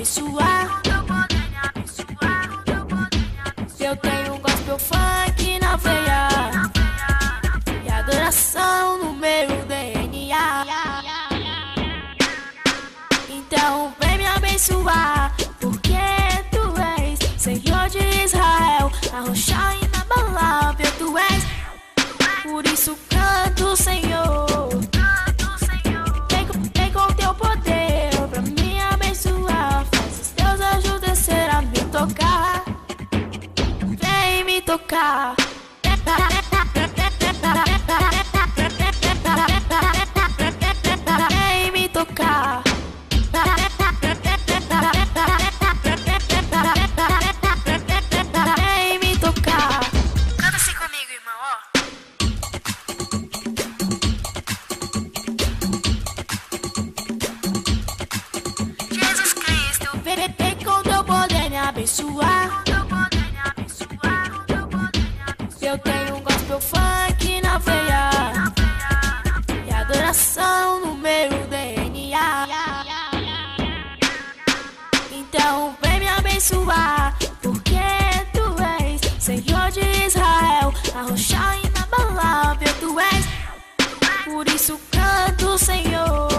abençoar. Eu tenho um gospel funk na veia e adoração no meu DNA. Então vem me abençoar, porque tu és Senhor de Israel, a rocha inabalável tu és. Por isso canto, Senhor. Vem com teu poder pra me abençoar. Faz os teus anjos descer a me tocar. Vem me tocar. Vem me tocar. Vem me tocar. Canta assim comigo, irmão, ó. Jesus Cristo, vem com teu poder me abençoar. Eu tenho um gospel funk na veia e adoração no meu DNA. Então vem me abençoar, porque tu és Senhor de Israel, a rocha inabalável tu és. Por isso canto, Senhor.